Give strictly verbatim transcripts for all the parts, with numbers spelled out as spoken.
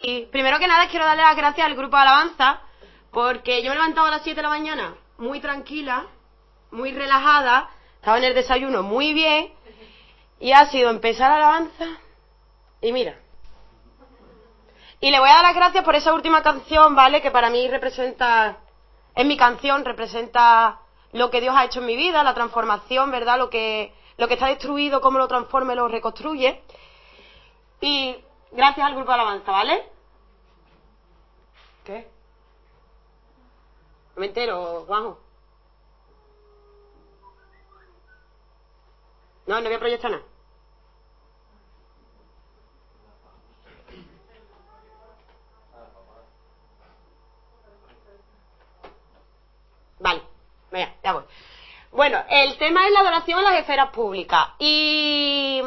Y primero que nada quiero darle las gracias al grupo de alabanza, porque yo me he levantado a las siete de la mañana muy tranquila, muy relajada, estaba en el desayuno muy bien, y ha sido empezar la alabanza, y mira. Y le voy a dar las gracias por esa última canción, ¿vale? Que para mí representa, es mi canción, representa lo que Dios ha hecho en mi vida, la transformación, ¿verdad? Lo que, lo que está destruido, cómo lo transforma y lo reconstruye. Y gracias al grupo de alabanza, ¿vale? ¿Qué? No me entero, Juanjo. No, no voy a proyectar nada. Vale, venga, ya voy. Bueno, el tema es la adoración en las esferas públicas. Y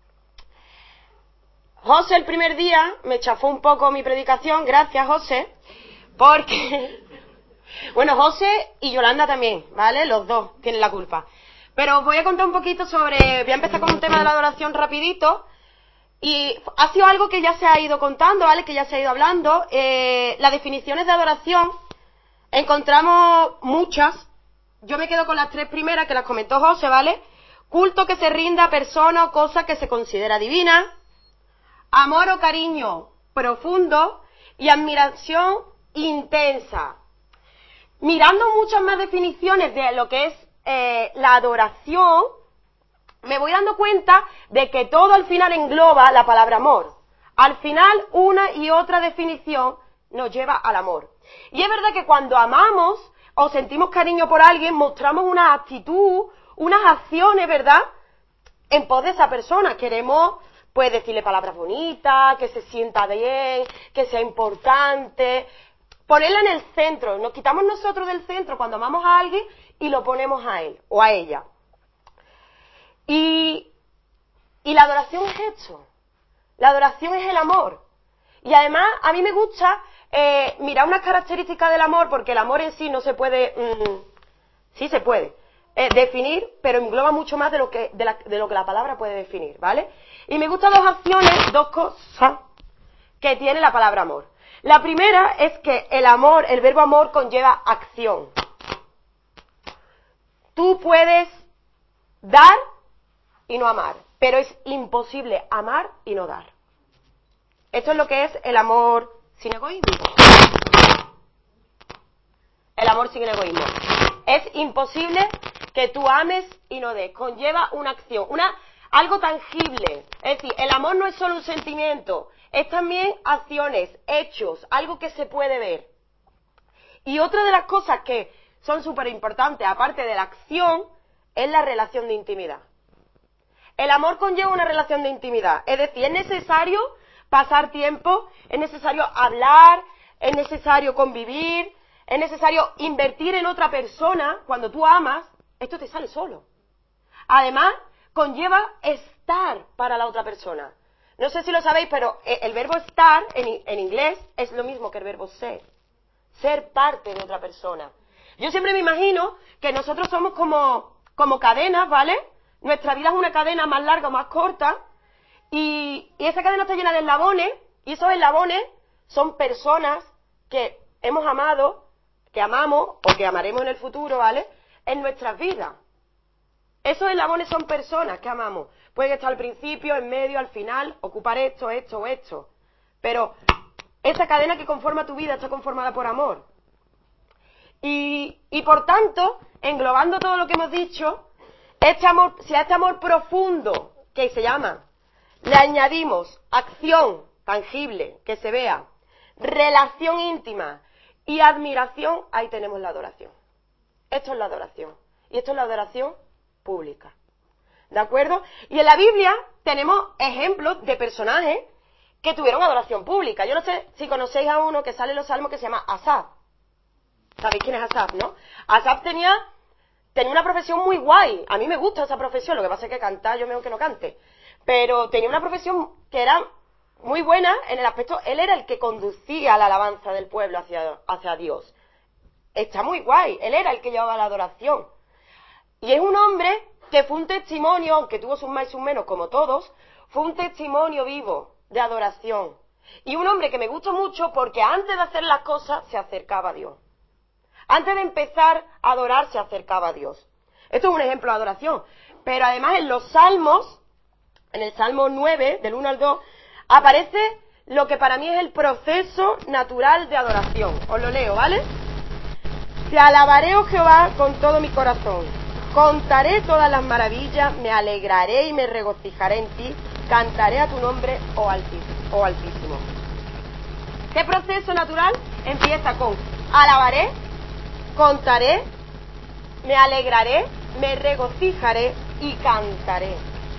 José el primer día me chafó un poco mi predicación, gracias José, porque, bueno, José y Yolanda también, ¿vale? Los dos tienen la culpa. Pero os voy a contar un poquito sobre, voy a empezar con un tema de la adoración rapidito, y ha sido algo que ya se ha ido contando, ¿vale? Que ya se ha ido hablando. Eh, las definiciones de adoración, encontramos muchas. Yo me quedo con las tres primeras que las comentó José, ¿vale? Culto que se rinda a persona o cosa que se considera divina, amor o cariño profundo y admiración intensa. Mirando muchas más definiciones de lo que es eh, la adoración, me voy dando cuenta de que todo al final engloba la palabra amor. Al final, una y otra definición nos lleva al amor. Y es verdad que cuando amamos o sentimos cariño por alguien, mostramos una actitud, unas acciones, ¿verdad?, en pos de esa persona. Queremos, pues, decirle palabras bonitas, que se sienta bien, que sea importante, ponerla en el centro. Nos quitamos nosotros del centro cuando amamos a alguien y lo ponemos a él o a ella. Y, y la adoración es esto. La adoración es el amor. Y además, a mí me gusta eh, mirar unas características del amor, porque el amor en sí no se puede, mmm, sí se puede, eh, definir, pero engloba mucho más de lo, que, de, la, de lo que la palabra puede definir, ¿vale? Y me gustan dos acciones, dos cosas que tiene la palabra amor. La primera es que el amor, el verbo amor conlleva acción. Tú puedes dar y no amar, pero es imposible amar y no dar. Esto es lo que es el amor sin egoísmo. El amor sin egoísmo. Es imposible que tú ames y no des. Conlleva una acción, una, algo tangible. Es decir, el amor no es solo un sentimiento, es también acciones, hechos, algo que se puede ver. Y otra de las cosas que son súper importantes, aparte de la acción, es la relación de intimidad. El amor conlleva una relación de intimidad. Es decir, es necesario pasar tiempo, es necesario hablar, es necesario convivir, es necesario invertir en otra persona. Cuando tú amas, esto te sale solo. Además, conlleva estar para la otra persona. No sé si lo sabéis, pero el verbo estar en, en inglés es lo mismo que el verbo ser. Ser parte de otra persona. Yo siempre me imagino que nosotros somos como, como cadenas, ¿vale? Nuestra vida es una cadena más larga o más corta, y, y esa cadena está llena de eslabones, y esos eslabones son personas que hemos amado, que amamos o que amaremos en el futuro, ¿vale?, en nuestras vidas. Esos eslabones son personas que amamos. Pueden estar al principio, en medio, al final, ocupar esto, esto o esto. Pero esa cadena que conforma tu vida está conformada por amor. Y, y por tanto, englobando todo lo que hemos dicho, este amor, si a este amor profundo, que se llama, le añadimos acción tangible, que se vea, relación íntima y admiración, ahí tenemos la adoración. Esto es la adoración. Y esto es la adoración pública. ¿De acuerdo? Y en la Biblia tenemos ejemplos de personajes que tuvieron adoración pública. Yo no sé si conocéis a uno que sale en los salmos que se llama Asaf. ¿Sabéis quién es Asaf, no? Asaf tenía, tenía una profesión muy guay. A mí me gusta esa profesión, lo que pasa es que cantar yo mejor que no cante. Pero tenía una profesión que era muy buena en el aspecto, él era el que conducía la alabanza del pueblo hacia, hacia Dios. Está muy guay, él era el que llevaba la adoración. Y es un hombre que fue un testimonio, aunque tuvo sus más y sus menos como todos, fue un testimonio vivo de adoración. Y un hombre que me gusta mucho porque antes de hacer las cosas se acercaba a Dios. Antes de empezar a adorar se acercaba a Dios. Esto es un ejemplo de adoración. Pero además en los Salmos, en el Salmo nueve, del uno al dos, aparece lo que para mí es el proceso natural de adoración. Os lo leo, ¿vale? Te alabaré, oh Jehová, con todo mi corazón. Contaré todas las maravillas, me alegraré y me regocijaré en ti. Cantaré a tu nombre, oh Altísimo. Oh Altísimo. ¿Qué proceso natural? Empieza con alabaré, contaré, me alegraré, me regocijaré y cantaré.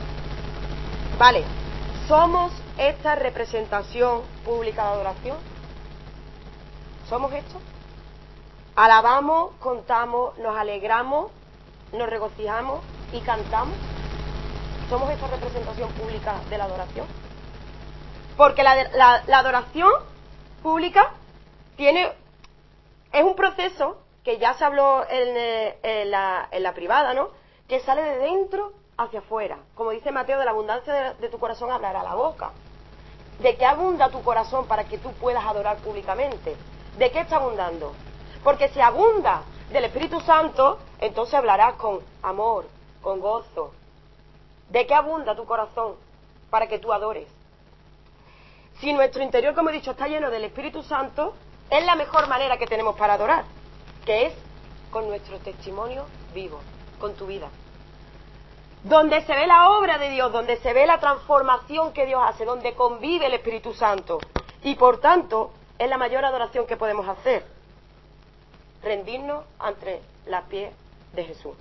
Vale, ¿somos esta representación pública de adoración? ¿Somos esto? Alabamos, contamos, nos alegramos, nos regocijamos y cantamos. ¿Somos esta representación pública de la adoración? Porque la, la, la adoración pública tiene, es un proceso que ya se habló en, en, la, en la privada, ¿no? Que sale de dentro hacia afuera. Como dice Mateo, de la abundancia de, de tu corazón hablará la boca. ¿De qué abunda tu corazón para que tú puedas adorar públicamente? ¿De qué está abundando? Porque si abunda del Espíritu Santo, entonces hablarás con amor, con gozo. ¿De qué abunda tu corazón para que tú adores? Si nuestro interior, como he dicho, está lleno del Espíritu Santo, es la mejor manera que tenemos para adorar, que es con nuestro testimonio vivo, con tu vida. Donde se ve la obra de Dios, donde se ve la transformación que Dios hace, donde convive el Espíritu Santo. Y por tanto, es la mayor adoración que podemos hacer. Rendirnos ante los pies de Jesús.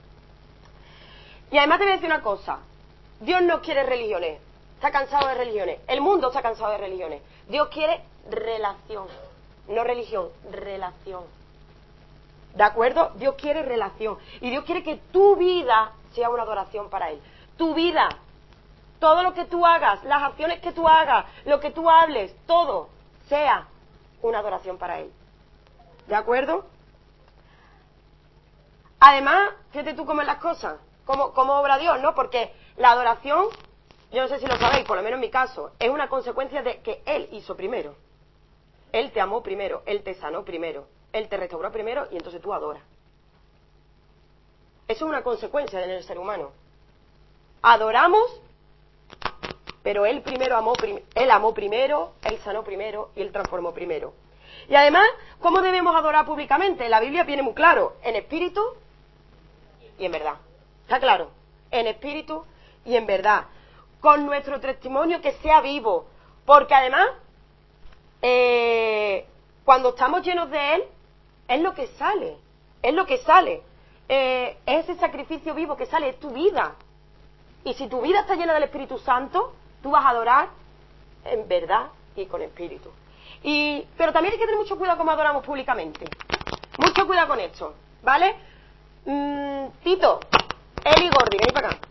Y además te voy a decir una cosa. Dios no quiere religiones. Está cansado de religiones. El mundo está cansado de religiones. Dios quiere relación. No religión, relación. ¿De acuerdo? Dios quiere relación. Y Dios quiere que tu vida sea una adoración para Él. Tu vida. Todo lo que tú hagas, las acciones que tú hagas, lo que tú hables, todo sea una adoración para Él. ¿De acuerdo? Además, fíjate tú cómo es las cosas. Cómo, cómo obra Dios, ¿no? Porque la adoración, yo no sé si lo sabéis, por lo menos en mi caso, es una consecuencia de que Él hizo primero. Él te amó primero, Él te sanó primero, Él te restauró primero y entonces tú adoras. Eso es una consecuencia en el ser humano. Adoramos, pero Él primero amó, prim- Él amó primero, Él sanó primero y Él transformó primero. Y además, ¿cómo debemos adorar públicamente? La Biblia viene muy claro, en espíritu y en verdad. ¿Está claro? En espíritu y en verdad. Con nuestro testimonio que sea vivo. Porque además, eh, cuando estamos llenos de Él, es lo que sale. Es lo que sale. Eh, es ese sacrificio vivo que sale, es tu vida. Y si tu vida está llena del Espíritu Santo, tú vas a adorar en verdad y con espíritu. Y, pero también hay que tener mucho cuidado cómo adoramos públicamente. Mucho cuidado con esto, ¿vale? Mm, Tito, Eli Gordi, ven para acá.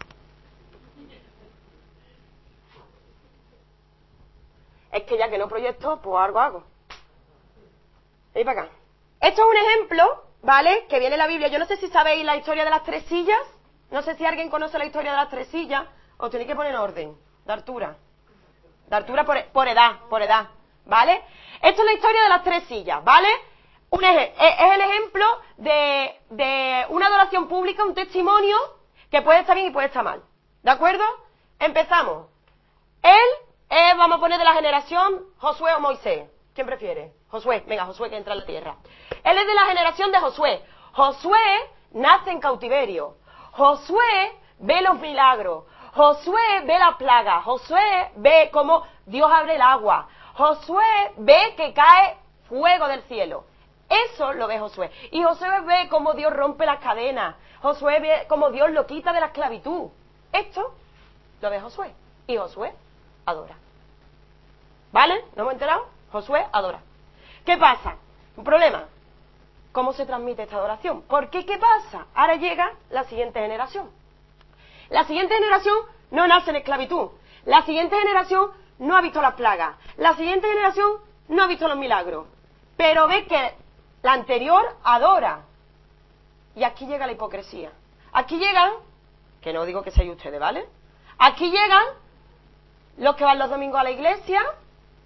Es que ya que no proyecto, pues algo hago. Ven para acá. Esto es un ejemplo, ¿vale? Que viene en la Biblia. Yo no sé si sabéis la historia de las tres sillas. No sé si alguien conoce la historia de las tres sillas. Os tenéis que poner en orden, de altura. De altura por, por edad, por edad, ¿vale? Esto es la historia de las tres sillas, ¿vale? Un ej- es el ejemplo de, de una adoración pública, un testimonio que puede estar bien y puede estar mal. ¿De acuerdo? Empezamos. Él es, vamos a poner, de la generación Josué o Moisés. ¿Quién prefiere? Josué. Venga, Josué, que entra en la tierra. Él es de la generación de Josué. Josué nace en cautiverio. Josué ve los milagros. Josué ve la plaga. Josué ve cómo Dios abre el agua. Josué ve que cae fuego del cielo. Eso lo ve Josué. Y Josué ve cómo Dios rompe las cadenas. Josué ve cómo Dios lo quita de la esclavitud. Esto lo ve Josué. Y Josué adora. ¿Vale? ¿No hemos enterado? Josué adora. ¿Qué pasa? Un problema. ¿Cómo se transmite esta adoración? Porque ¿qué pasa? Ahora llega la siguiente generación. La siguiente generación no nace en esclavitud. La siguiente generación no ha visto las plagas. La siguiente generación no ha visto los milagros. Pero ve que la anterior adora. Y aquí llega la hipocresía. Aquí llegan, que no digo que seáis ustedes, ¿vale? Aquí llegan los que van los domingos a la iglesia,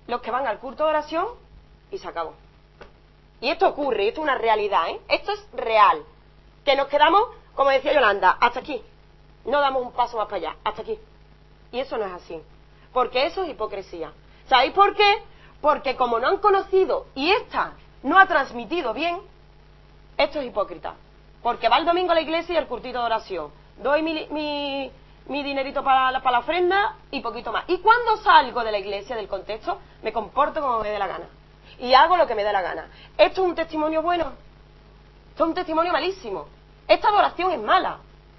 los que van al culto de oración y se acabó. Y esto ocurre, esto es una realidad, ¿eh? Esto es real. Que nos quedamos, como decía Yolanda, hasta aquí. No damos un paso más para allá, hasta aquí. Y eso no es así. Porque eso es hipocresía. ¿Sabéis por qué? Porque como no han conocido y esta no ha transmitido bien, esto es hipócrita. Porque va el domingo a la iglesia y al cultito de oración. Doy mi, mi, mi dinerito para la, para la ofrenda y poquito más. Y cuando salgo de la iglesia, del contexto, me comporto como me dé la gana. Y hago lo que me dé la gana. ¿Esto es un testimonio bueno? Esto es un testimonio malísimo. Esta adoración es mala.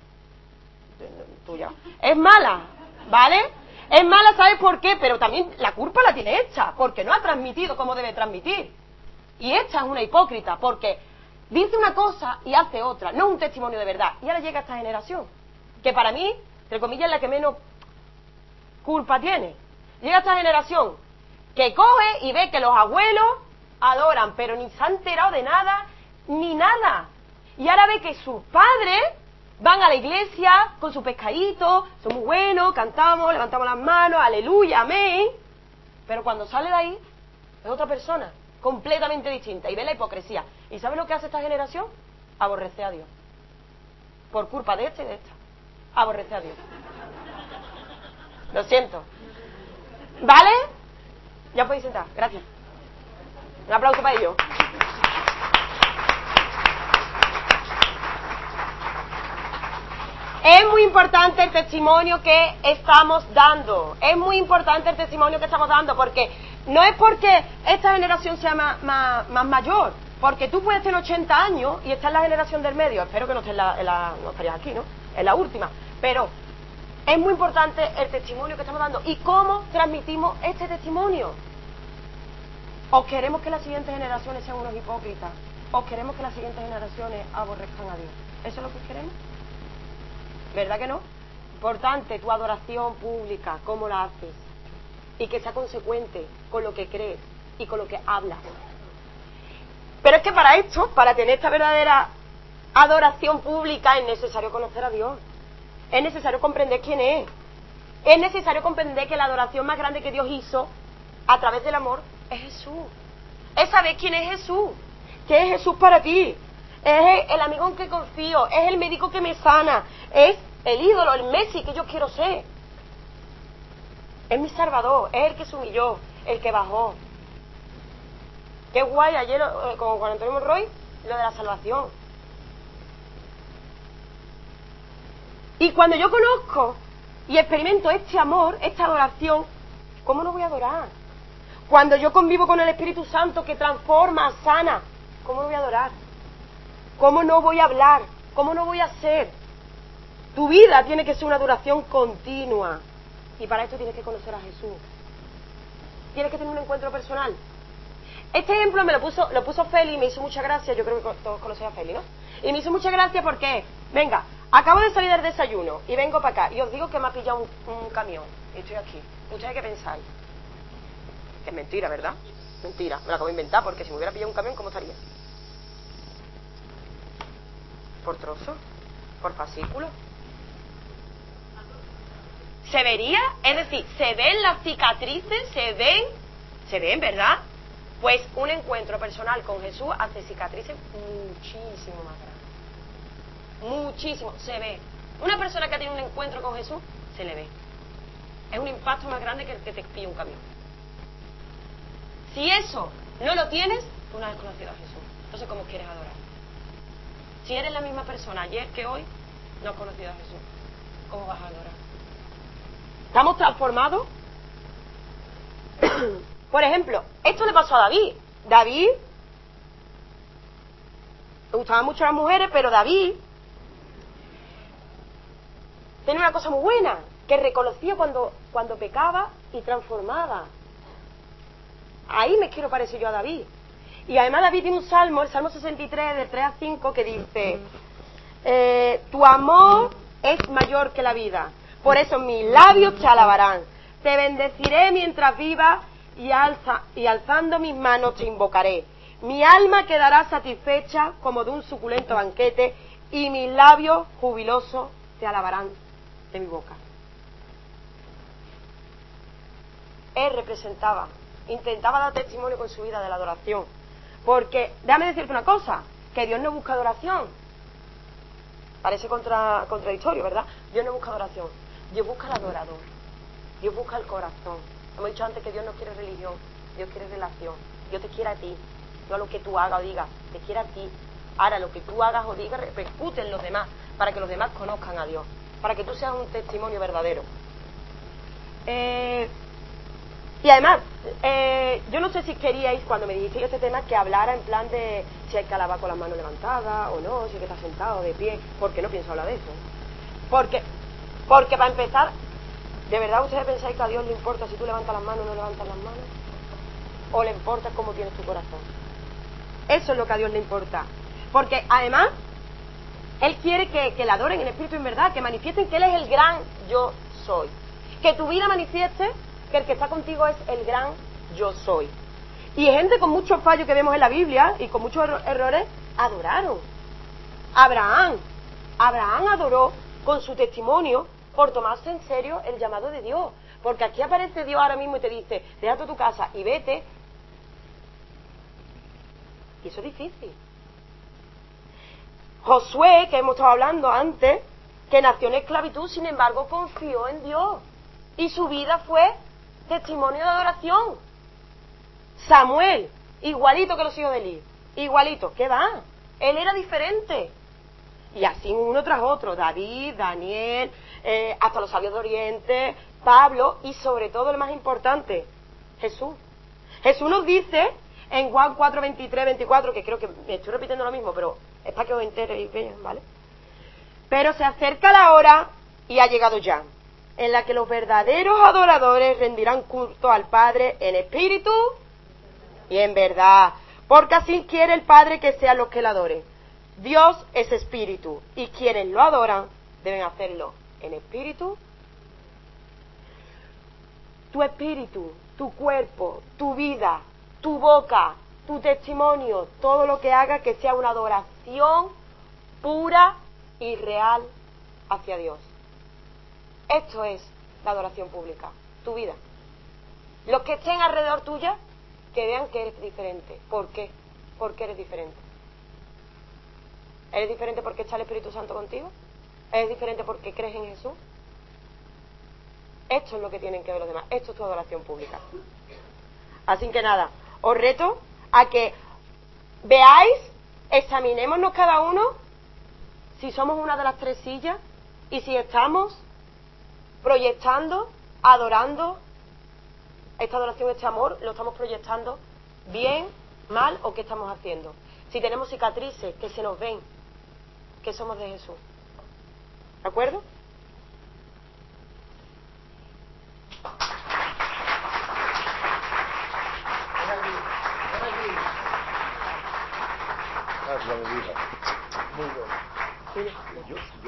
Tuya. Es mala, ¿vale? Es mala, ¿sabes por qué? Pero también la culpa la tiene esta, porque no ha transmitido como debe transmitir. Y esta es una hipócrita, porque dice una cosa y hace otra, no un testimonio de verdad. Y ahora llega esta generación, que para mí, entre comillas, es la que menos culpa tiene. Llega esta generación que coge y ve que los abuelos adoran, pero ni se ha enterado de nada, ni nada. Y ahora ve que sus padres van a la iglesia con su pescadito, son muy buenos, cantamos, levantamos las manos, aleluya, amén. Pero cuando sale de ahí, es otra persona, completamente distinta, y ve la hipocresía. ¿Y sabe lo que hace esta generación? Aborrecer a Dios. Por culpa de este y de esta. Aborrecer a Dios. Lo siento. ¿Vale? Ya podéis sentar, gracias. Un aplauso para ellos. Es muy importante el testimonio que estamos dando. Es muy importante el testimonio que estamos dando, porque no es porque esta generación sea más, más, más mayor, porque tú puedes tener ochenta años y estar en la generación del medio. Espero que no estés en la, en la, no estarías aquí, ¿no? En la última. Pero es muy importante el testimonio que estamos dando y cómo transmitimos este testimonio. ¿O queremos que las siguientes generaciones sean unos hipócritas? ¿O queremos que las siguientes generaciones aborrezcan a Dios? ¿Eso es lo que queremos? ¿Verdad que no? Importante tu adoración pública, cómo la haces, y que sea consecuente con lo que crees y con lo que hablas. Pero es que para esto, para tener esta verdadera adoración pública, es necesario conocer a Dios. Es necesario comprender quién es. Es necesario comprender que la adoración más grande que Dios hizo a través del amor es Jesús. Es saber quién es Jesús. ¿Qué es Jesús para ti? Es el amigo en que confío, es el médico que me sana, es el ídolo, el Messi que yo quiero ser. Es mi Salvador, es el que se humilló, el que bajó. Qué guay ayer, eh, como con Antonio Monroy, lo de la salvación. Y cuando yo conozco y experimento este amor, esta adoración, ¿cómo no voy a adorar? Cuando yo convivo con el Espíritu Santo que transforma, sana, ¿cómo no voy a adorar? ¿Cómo no voy a hablar? ¿Cómo no voy a ser? Tu vida tiene que ser una adoración continua. Y para esto tienes que conocer a Jesús. Tienes que tener un encuentro personal. Este ejemplo me lo puso, lo puso Feli y me hizo mucha gracia. Yo creo que todos conocéis a Feli, ¿no? Y me hizo mucha gracia porque, venga, acabo de salir del desayuno y vengo para acá y os digo que me ha pillado un, un camión y estoy aquí. ¿Ustedes qué pensáis? Que es mentira, ¿verdad? Mentira, me la acabo de inventar, porque si me hubiera pillado un camión, ¿cómo estaría? ¿Por trozo? ¿Por fascículo? ¿Se vería? Es decir, ¿se ven las cicatrices? ¿Se ven? ¿Se ven, verdad? Pues un encuentro personal con Jesús hace cicatrices muchísimo más grandes. Muchísimo, se ve. Una persona que tiene un encuentro con Jesús, se le ve. Es un impacto más grande que el que te pilla un camión. Si eso no lo tienes, tú no has conocido a Jesús. Entonces, ¿cómo quieres adorar? Si eres la misma persona ayer que hoy, no has conocido a Jesús, ¿cómo vas a adorar? ¿Estamos transformados? Por ejemplo, esto le pasó a David. David le gustaban mucho las mujeres, pero David tenía una cosa muy buena, que reconocía cuando, cuando pecaba y transformaba. Ahí me quiero parecer yo a David. Y además David tiene un salmo, el Salmo sesenta y tres, del tres a cinco, que dice: eh, tu amor es mayor que la vida, por eso mis labios te alabarán. Te bendeciré mientras viva y, alza, y alzando mis manos te invocaré. Mi alma quedará satisfecha como de un suculento banquete, y mis labios jubilosos te alabarán de mi boca. Él representaba intentaba dar testimonio con su vida de la adoración. Porque, déjame decirte una cosa, que Dios no busca adoración. Parece contra, contradictorio, ¿verdad? Dios no busca adoración. Dios busca al adorador. Dios busca el corazón. Hemos dicho antes que Dios no quiere religión, Dios quiere relación. Dios te quiere a ti, no a lo que tú hagas o digas, te quiere a ti. Ahora, lo que tú hagas o digas repercute en los demás, para que los demás conozcan a Dios, para que tú seas un testimonio verdadero. Eh, y además, eh, yo no sé si queríais, cuando me dijisteis este tema, que hablara en plan de si hay que alabar con las manos levantadas o no, si hay que estar sentado, de pie, porque no pienso hablar de eso. Porque, porque para empezar, ¿de verdad ustedes pensáis que a Dios le importa si tú levantas las manos o no levantas las manos? ¿O le importa cómo tienes tu corazón? Eso es lo que a Dios le importa. Porque además, Él quiere que, que le adoren en espíritu y en verdad, que manifiesten que Él es el gran yo soy. Que tu vida manifieste que el que está contigo es el gran yo soy. Y gente con muchos fallos que vemos en la Biblia y con muchos erro- errores, adoraron. Abraham, Abraham adoró con su testimonio por tomarse en serio el llamado de Dios. Porque aquí aparece Dios ahora mismo y te dice, déjate tu casa y vete. Y eso es difícil. Josué, que hemos estado hablando antes, que nació en esclavitud, sin embargo confió en Dios. Y su vida fue testimonio de adoración. Samuel, igualito que los hijos de Eli, igualito, ¿qué va? Él era diferente. Y así uno tras otro, David, Daniel, eh, hasta los sabios de Oriente, Pablo y sobre todo el más importante, Jesús. Jesús nos dice en Juan cuatro, veintitrés, veinticuatro, que creo que me estoy repitiendo lo mismo, pero es para que os enteréis bien, ¿vale? Pero se acerca la hora, y ha llegado ya, en la que los verdaderos adoradores rendirán culto al Padre en espíritu y en verdad, porque así quiere el Padre que sean los que le adoren. Dios es espíritu, y quienes lo adoran deben hacerlo en espíritu. Tu espíritu, tu cuerpo, tu vida, tu boca, tu testimonio, todo lo que haga que sea una adoración pura y real hacia Dios. Esto es la adoración pública, tu vida. Los que estén alrededor tuya, que vean que eres diferente. ¿Por qué? Porque eres diferente. ¿Eres diferente porque está el Espíritu Santo contigo? ¿Eres diferente porque crees en Jesús? Esto es lo que tienen que ver los demás. Esto es tu adoración pública. Así que nada, os reto a que veáis, examinémonos cada uno si somos una de las tres sillas y si estamos proyectando, adorando esta adoración, este amor, lo estamos proyectando bien, mal o qué estamos haciendo. Si tenemos cicatrices que se nos ven, que somos de Jesús. ¿De acuerdo? Muy bueno.